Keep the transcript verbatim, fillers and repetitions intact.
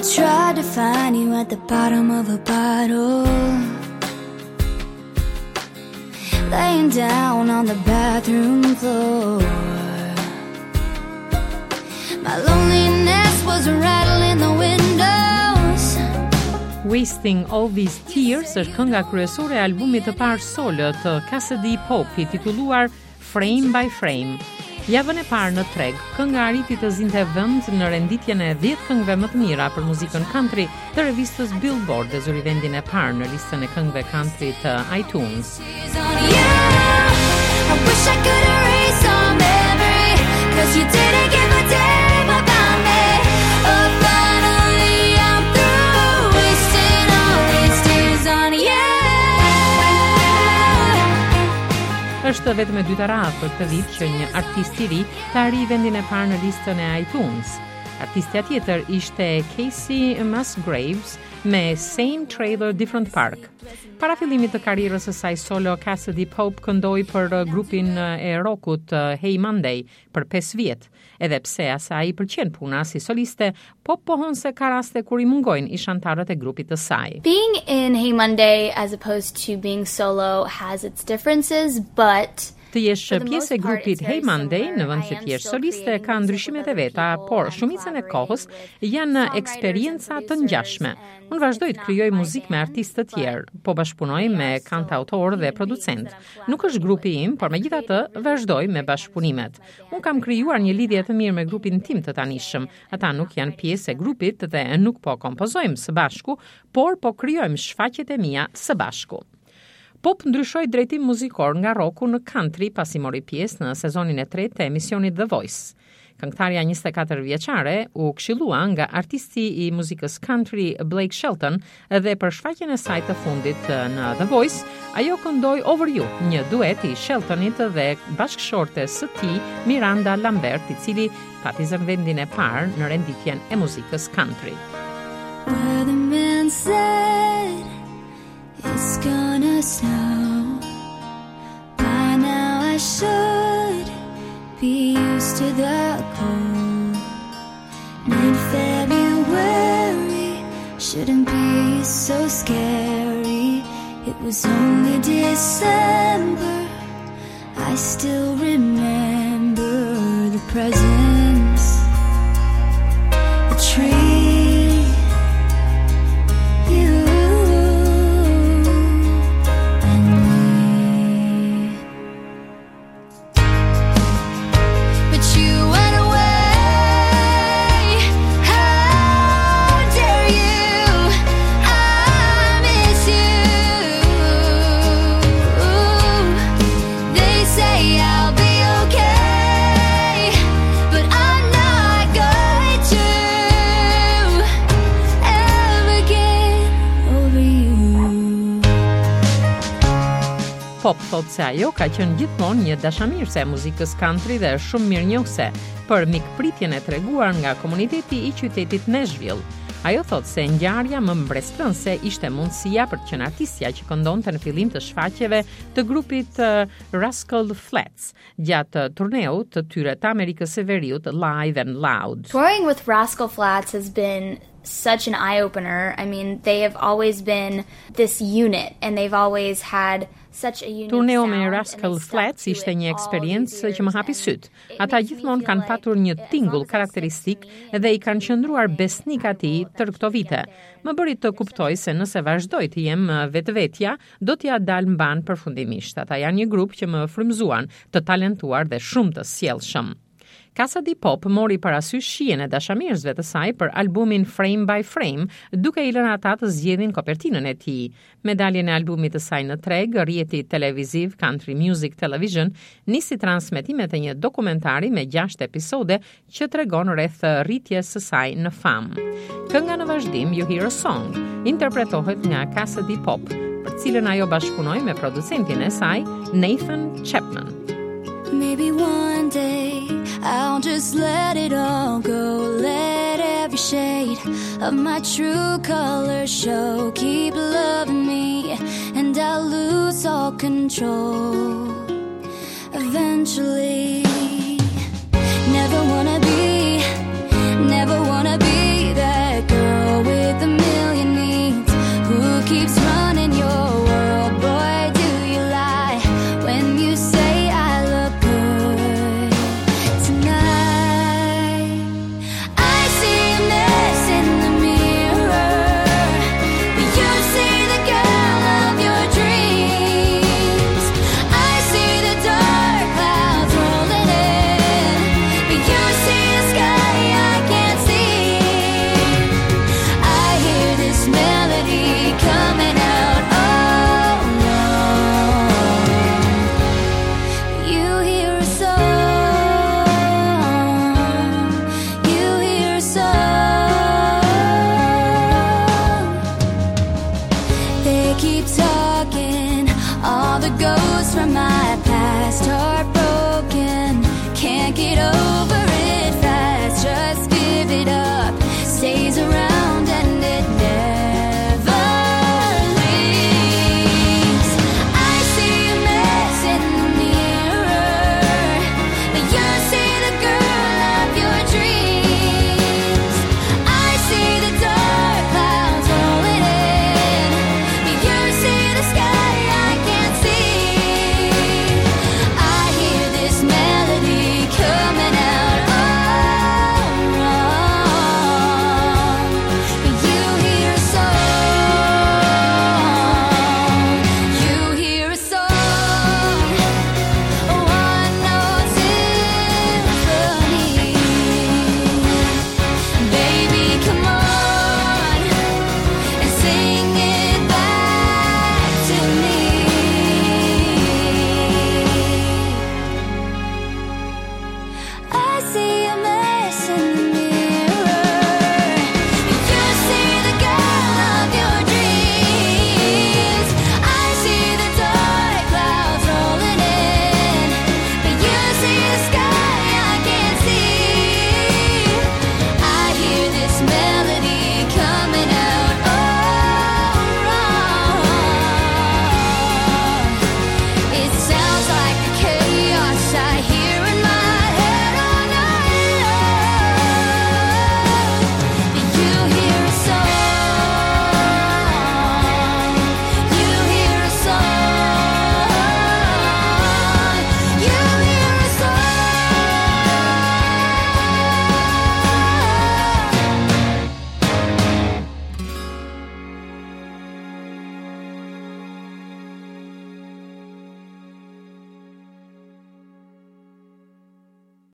I tried to find you at the bottom of a bottle, laying down on the bathroom floor. My loneliness was rattling the windows. Wasting All These Tears është kënga kryesore e albumit të parë solo të Cassidy Pope, i titulluar Frame by Frame. Javën e parë në treg, kënga arriti të zinte vend në renditjen e dhjetë këngëve më të mira për muzikën country të revistës Billboard dhe zëri vendin e parë në listën e këngëve country të iTunes. I wish I could erase our memory, 'cause you didn't give a damn about me. Oh, finally I'm through wasting all these tears on you. Është vetëm e dyta radhë për këtë vit që një artist i ri të arrijë vendin e parë në listën e iTunes. Artistja tjetër ishte Casey Musgraves me Same Trailer Different Park. Para fillimit të karrierës së saj solo, Cassidy Pope këndoi për grupin e rockut Hey Monday për pesë vjet. Edhe pse asaj i pëlqen puna si soliste, Pop pohon se ka raste kur i mungojnë ishantarët e grupit të saj. Being in Hey Monday as opposed to being solo has its differences, but Të jesh pjesë e grupit Hey Monday në vend që të jesh soliste ka ndryshimet e veta, por shumicën e kohës janë eksperienca të ngjashme. Unë vazhdoj të krijoj muzikë me artistë të tjerë, po bashkëpunoj me kantautor dhe producent. Nuk është grupi im, por megjithatë vazhdoj me bashkëpunimet. Unë kam krijuar një lidhje të mirë me grupin tim të tanishëm. Ata nuk janë pjesë e grupit dhe nuk po kompozojmë së bashku, por po krijojmë shfaqjet e mia së bashku. Pop ndryshoi drejtim muzikor nga rocku në country pasi mori pjesë në sezonin e tretë të emisionit The Voice. Këngëtarja njëzet e katër vjeçare u këshillua nga artisti i muzikës country Blake Shelton dhe për shfaqjen e saj të fundit në The Voice, ajo këndoi Over You, një duet i Sheltonit dhe bashkëshortes së tij Miranda Lambert, i cili pati zënë vendin e parë në renditjen e muzikës country. Where the man said it's gonna snow, by now I should be used to the cold. Mid-February shouldn't be so scary. It was only December. I still remember the presents, the tree, you. Pop thot se ajo ka qenë gjithmonë një dashamirëse e muzikës country dhe është shumë mirënjohëse për mikpritjen e treguar nga komuniteti i qytetit Nashville. Ajo thot se ngjarja më mbretërëse ishte mundësia për të qenë artistja që këndonte në fillim të shfaqjeve të grupit uh, Rascal Flatts gjatë turneut të tyre të Amerikës së Veriut Live and Loud. Touring with Rascal Flatts has been such an eye-opener. I mean, they have always been this unit and they've always had such a unique Turneu me sound, Rascal and they Flatts stuck to ishte it një all eksperiencë these që më hapi years, syt. and it Ata makes me gjithmonë feel kanë like patur një as long tingull as it's karakteristik consistent, dhe i kanë qëndruar besnik atij tër këto vite. Më bëri të kuptoj se nëse vazhdoj të jem vetvetja, do t'ja dal mban përfundimisht. Ata janë një grup që më frymëzuan, të talentuar dhe shumë të sjellshëm. Cassidy Pope mori parasysh shijen e dashamirësve të saj për albumin Frame by Frame, duke i lënë ata të zgjedhin kopertinën e tij. Me daljen e albumit të saj në treg, rrjeti televiziv Country Music Television nisi transmetimet e një dokumentari me gjashtë episode që tregon rreth rritjes së saj në famë. Kënga në vazhdim, You Hear a Song, interpretohet nga Cassidy Pope, për cilën ajo bashkëpunoi me producentin e saj, Nathan Chapman. Maybe one day I'll just let it all go, let every shade of my true color show. Keep loving me and I'll lose all control eventually. Never wanna be